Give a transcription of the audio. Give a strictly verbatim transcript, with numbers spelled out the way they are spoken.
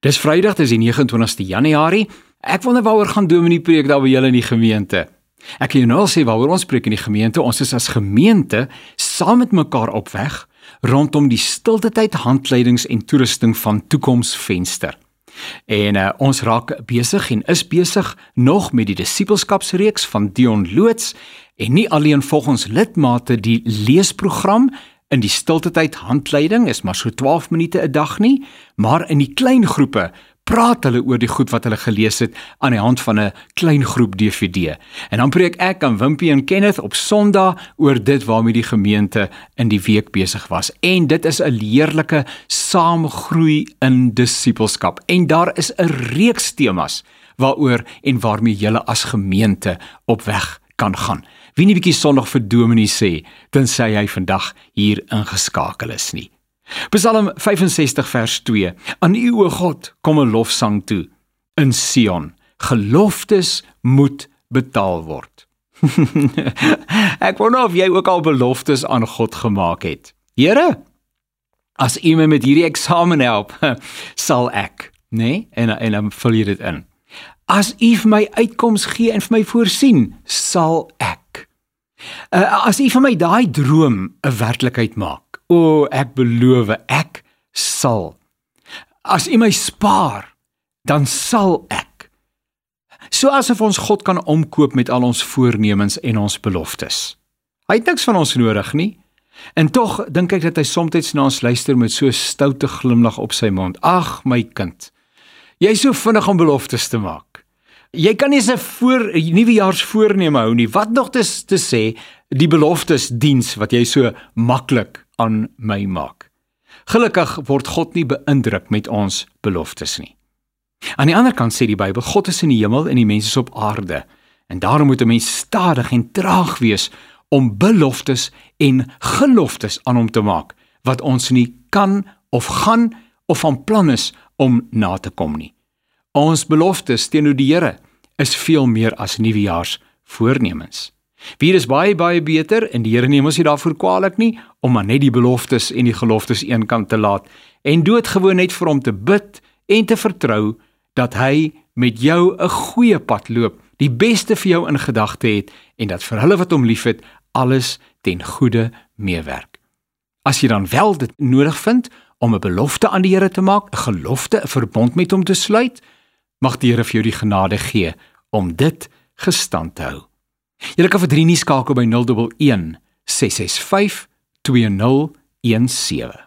Dis Vrydag, dis die nege en twintigste Januarie. Ek wonder waaroor gaan Dominee preek daar by julle in die gemeente. Ek kan jou nou al sê waaroor ons preek in die gemeente. Ons is as gemeente saam met mekaar op weg rondom die stiltetyd handleidings en toerusting van Toekomsvenster. En uh, ons raak besig en is besig nog met die disippelskapsreeks van Dion Loots en nie alleen volgens lidmate die leesprogram in die stiltetyd handleiding is maar so twaalf minute 'n dag nie, maar in die klein groepe praat hulle oor die goed wat hulle gelees het aan die hand van 'n klein groep D V D. En dan preek ek aan Wimpie en Kenneth op Sondag oor dit waarmee die gemeente in die week besig was. En dit is 'n leerlike saamgroei in disippelskap. En daar is 'n reeks temas waaroor en waarmee julle as gemeente op weg kan gaan. Wie nie bietjie Sondag vir Dominee sê, tensy hy vandag hier ingeskakel is nie. Psalm vyfensestig vers twee. Aan U, o God, kom 'n lofsang toe. In Sion, geloftes moet betaal word. Ek wonder of jy ook al beloftes aan God gemaak het. Here, as U my met hierdie eksamen help, sal ek, nee, en, en dan vul jy dit in. As U vir my uitkoms gee en vir my voorsien, sal ek. Uh, as U vir my daai droom 'n werklikheid maak, o, ek beloof, ek sal. As U my spaar, dan sal ek. So asof ons God kan omkoop met al ons voornemens en ons beloftes. Hy het niks van ons nodig nie. En tog dink ek dat hy soms na ons luister met so 'n stoute glimlag op sy mond. Ag, my kind, jy is so vinnig om beloftes te maak. Jy kan nie 'n voor nuwejaarsvoorneme hou nie. Wat nog te, te sê die beloftesdiens wat jy so maklik aan my maak. Gelukkig word God nie beïndruk met ons beloftes nie. Aan die ander kant sê die Bybel, God is in die hemel en die mens is op aarde. En daarom moet 'n mens stadig en traag wees om beloftes en geloftes aan hom te maak, wat ons nie kan of gaan of van plan is om na te kom nie. Ons beloftes teenoor die Here is veel meer as nuwejaars voornemens. Wie is baie baie beter en die Here neem ons nie daarvoor kwaadlik nie om maar net die beloftes en die geloftes eenkant te laat en doodgewoon net vir hom te bid en te vertrou dat hy met jou 'n goeie pad loop, die beste vir jou in gedagte het en dat vir hulle wat hom liefhet alles ten goeie meewerk. As jy dan wel dit nodig vind om 'n belofte aan die Here te maak, 'n gelofte, 'n verbond met hom te sluit, mag die Here vir jou die genade gee om dit gestand te hou. Julle kan vir drie nie skakel by nul een een, ses ses vyf, twee nul een sewe.